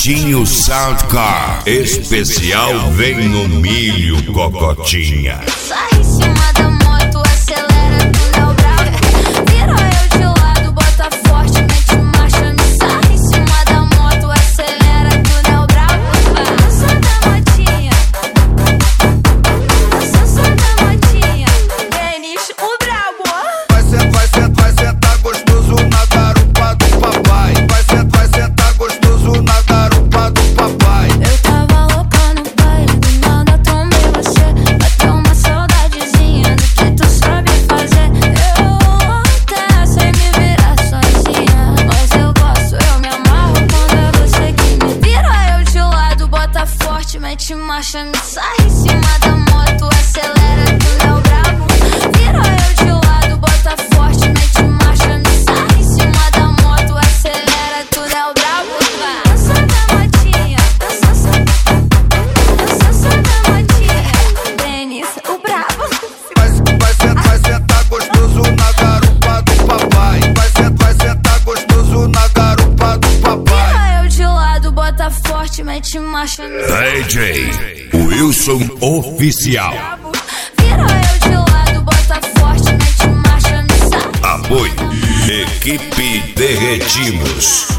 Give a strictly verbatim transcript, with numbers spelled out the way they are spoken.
Vitinho Soundcar. Especial Vem no Milho, Cocotinha. Sai em cima da moto, acelera, tu não bravo. Vira eu de lado, bota forte, mete marcha, me sai em cima da moto, acelera, tu não bravo. Dança da motinha, dança da motinha, Denis o brabo. Vai sentar, vai sentar, vai sentar gostoso na garupa do papai. Vai sentar, vai sentar gostoso na garupa do papai. Eu tava louca no baile, do nada tomei você. Bateu uma saudadezinha do que tu sabe fazer. Eu até sei me virar sozinha, mas eu gosto, eu me amarro quando é você que me vira eu de lado, bota forte, mete marcha, me sai em cima da moto, acelera, tu não bravo. Vira eu de lado, bota forte, mete marcha, me sai em cima da moto, acelera, tu não bravo. Dança da motinha, dança, dança da motinha, Denis o brabo. Vai, vai sentar, vai sentar gostoso na garupa do papai. Vai sentar, vai sentar gostoso na garupa do papai. Vira eu de lado, bota forte, mete marcha, me sai D J Wilson Oficial. Vira eu de lado, bota forte, mete marcha, me sai. Apoio Equipe Derretimos.